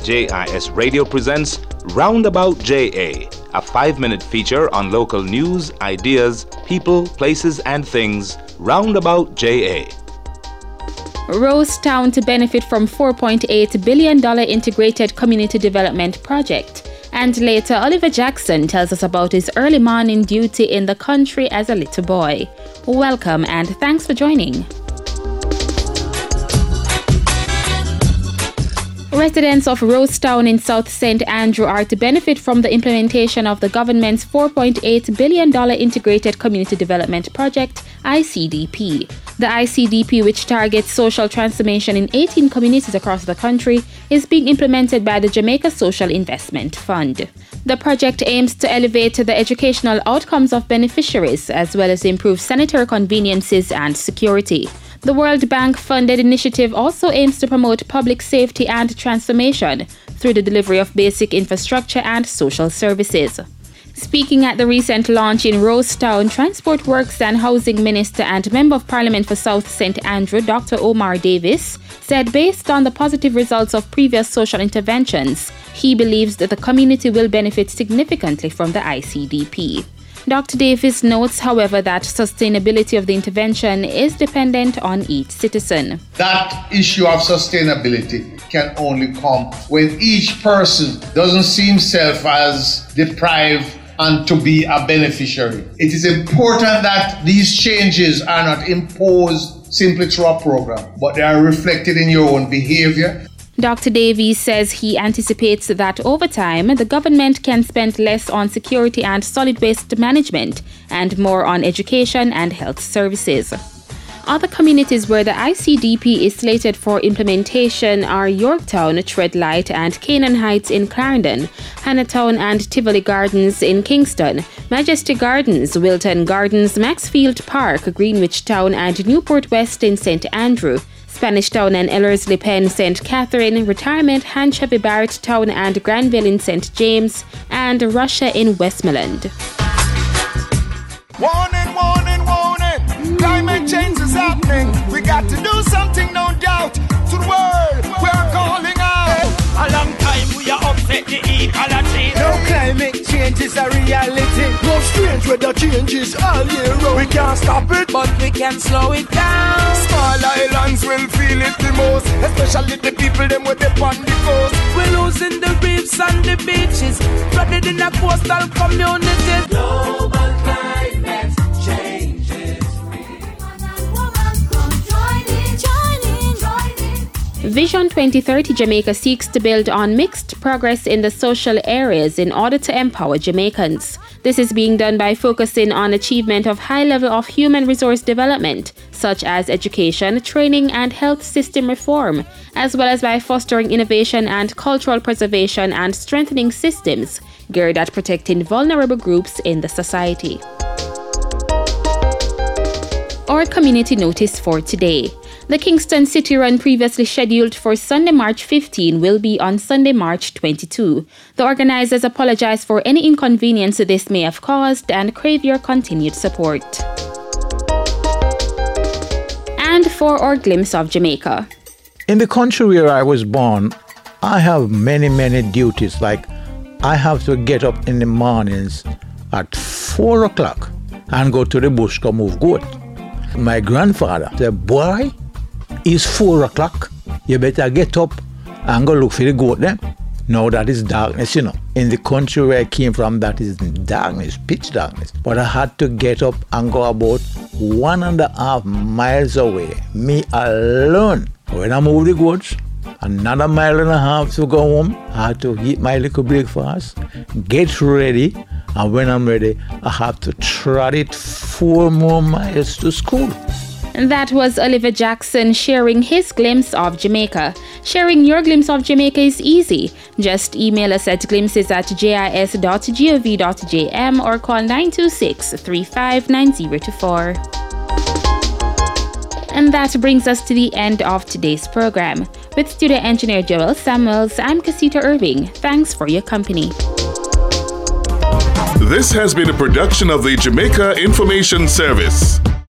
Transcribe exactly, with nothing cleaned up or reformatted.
J I S Radio presents Roundabout J A, a five-minute feature on local news, ideas, people, places, and things. Roundabout J A. Rosetown to benefit from four point eight billion dollars integrated community development project. And later, Oliver Jackson tells us about his early morning duty in the country as a little boy. Welcome and thanks for joining. Residents of Rosetown in South Saint Andrew are to benefit from the implementation of the government's four point eight billion dollars Integrated Community Development Project, I C D P. The I C D P, which targets social transformation in eighteen communities across the country, is being implemented by the Jamaica Social Investment Fund. The project aims to elevate the educational outcomes of beneficiaries as well as improve sanitary conveniences and security. The World Bank-funded initiative also aims to promote public safety and transformation through the delivery of basic infrastructure and social services. Speaking at the recent launch in Rosetown, Transport Works and Housing Minister and Member of Parliament for South Saint Andrew, Doctor Omar Davis, said based on the positive results of previous social interventions, he believes that the community will benefit significantly from the I C D P. Doctor Davis notes, however, that sustainability of the intervention is dependent on each citizen. That issue of sustainability can only come when each person doesn't see himself as deprived and to be a beneficiary. It is important that these changes are not imposed simply through a program, but they are reflected in your own behavior. Doctor Davies says he anticipates that over time, the government can spend less on security and solid waste management and more on education and health services. Other communities where the I C D P is slated for implementation are Yorktown, Treadlight, and Canaan Heights in Clarendon, Hannahtown and Tivoli Gardens in Kingston, Majesty Gardens, Wilton Gardens, Maxfield Park, Greenwich Town, and Newport West in Saint Andrew, Spanish Town and Ellerslie Pen, Saint Catherine, Retirement, Hanchevy Barrett Town and Granville in Saint James, and Russia in Westmoreland. Warning, warning, warning! Climate change is happening. We got to do something, no doubt. To the world, we are calling out. A long time we are upset the ecology. No climate change is a reality. No strange weather changes all year round. We can't stop it, but we can slow it down. Small islands will feel it the most, especially the people them with the on the coast. We're losing the reefs and the beaches, flooded in the coastal communities. Global climate changes. Vision twenty thirty Jamaica seeks to build on mixed progress in the social areas in order to empower Jamaicans. This is being done by focusing on achievement of high level of human resource development, such as education, training, and health system reform, as well as by fostering innovation and cultural preservation and strengthening systems geared at protecting vulnerable groups in the society. Our community notice for today. The Kingston City Run, previously scheduled for Sunday, March fifteenth, will be on Sunday, March twenty-second. The organizers apologize for any inconvenience this may have caused and crave your continued support. And for our glimpse of Jamaica. In the country where I was born, I have many, many duties. Like I have to get up in the mornings at four o'clock and go to the bush to move goat. My grandfather said, boy, it's four o'clock. You better get up and go look for the goat then. Now that is darkness, you know. In the country where I came from, that is darkness, pitch darkness. But I had to get up and go about one and a half miles away, me alone. When I moved the goats, another mile and a half to go home, I had to eat my little breakfast, get ready, and when I'm ready, I have to trot it four more miles to school. That was Oliver Jackson sharing his glimpse of Jamaica. Sharing your glimpse of Jamaica is easy. Just email us at glimpses at jis dot gov dot jm or call nine two six, three five nine zero two four. And that brings us to the end of today's program. With studio engineer Joel Samuels, I'm Casita Irving. Thanks for your company. This has been a production of the Jamaica Information Service.